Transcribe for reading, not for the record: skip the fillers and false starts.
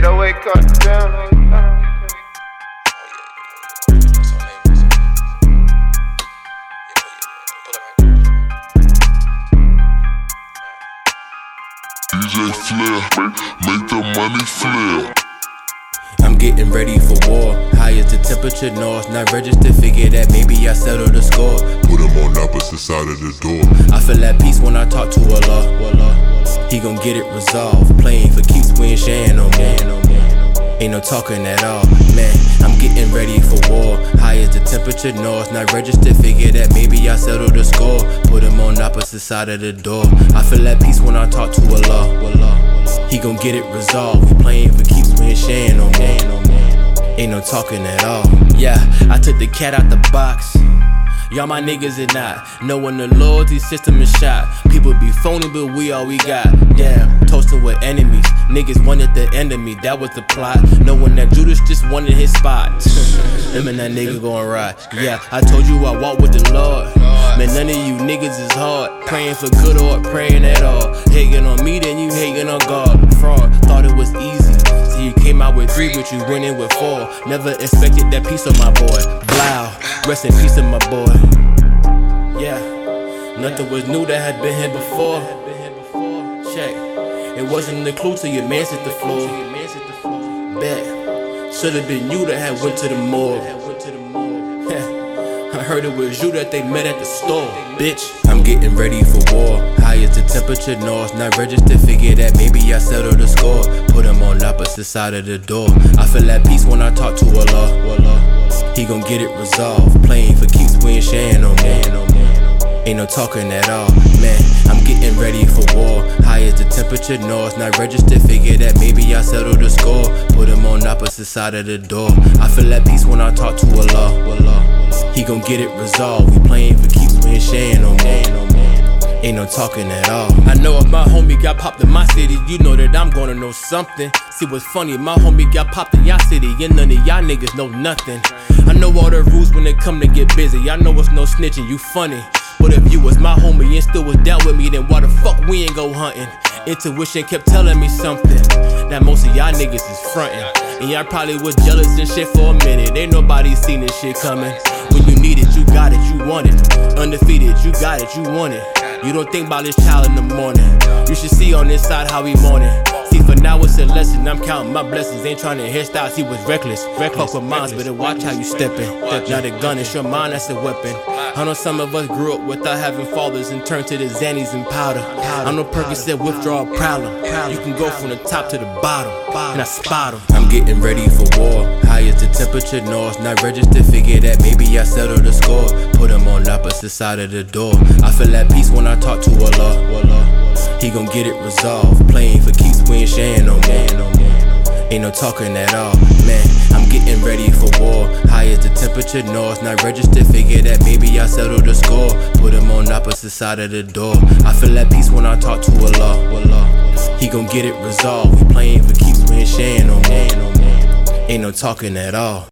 808 cut down. DJ Flair, make the money flare. I'm getting ready for war. High as the temperature north. Not registered, figure that maybe I settle the score. Put him on opposite side of the door. I feel at peace when I talk to Allah. He gon' get it resolved. Playing for keeps, we ain't sharing no more. Ain't no talking at all. Man, I'm getting ready for war. High as the temperature north. Not registered, figure that maybe I settle the score. Put him on opposite side of the door. I feel at peace when I talk to Allah. He gon' get it resolved. We playing for keeps, we ain't sharing no more. Ain't no talking at all. Yeah, I took the cat out the box. Y'all my niggas is not. Knowing the loyalty system is shot. People be phony, but we all we got. Damn, toasting with enemies. Niggas wanted the end of me, that was the plot. Knowing that Judas just wanted his spot. Him and that nigga gon' ride. Yeah, I told you I walk with the Lord. Man, none of you niggas is hard. Praying for good or praying at all. Hating on me, then you hating on God. Fraud, thought it was easy. See, you came out with 3, but you went in with 4. Never expected that piece of my boy. Blow, rest in peace of my boy. Yeah, nothing was new that had been here before. Check, it wasn't a clue till your man hit the floor. Bet, should've been you that had went to the morgue. I heard it was you that they met at the store, bitch. I'm getting ready for war. High as the temperature north. Not registered, figure that maybe I settle the score. Put him on opposite side of the door. I feel at peace when I talk to Allah. He gon' get it resolved. Playing for keeps, we ain't sharing no more. Ain't no talking at all. Man, I'm getting ready for war. High as the temperature north. Not registered, figure that maybe I settle the score. Put him on opposite side of the door. I feel at peace when I talk to Allah. He gon' get it resolved. We playing for keeps, we ain't sharing no more. Ain't no talking at all. I know if my homie got popped in my city, you know that I'm gonna know something. See what's funny, my homie got popped in y'all city, and none of y'all niggas know nothing. I know all the rules when it come to get busy. I know it's no snitching, you funny. But if you was my homie and still was down with me, then why the fuck we ain't go hunting? Intuition kept telling me something, that most of y'all niggas is frontin'. And y'all probably was jealous and shit for a minute. Ain't nobody seen this shit coming. When you need it, you got it, you want it. Undefeated, you got it, you want it. You don't think about this child in the morning. You should see on this side how we mourning. See, for now it's a lesson, I'm counting my blessings. Ain't trying to hairstyles, he was reckless. Fuck with minds, better watch how you steppin'. Now the gun is your mind, that's a weapon. I know some of us grew up without having fathers and turned to the Xannies and powder. I know Percocet withdrawal problem. You can go from the top to the bottom, and I spot 'em. I'm getting ready for war. High as the temperature north. Not registered, figure that maybe I settle the score. Put him on opposite side of the door. I feel at peace when I talk to Allah. He gon' get it resolved. Playing for keeps, we ain't sharing no more. Ain't no talking at all. Man, I'm getting ready for war. High as the temperature north. Not registered, figure that maybe I settle the score. Put him on opposite side of the door. I feel at peace when I talk to Allah. He gon' get it resolved. We playing for keeps, we ain't sharing no more. Ain't no talking at all.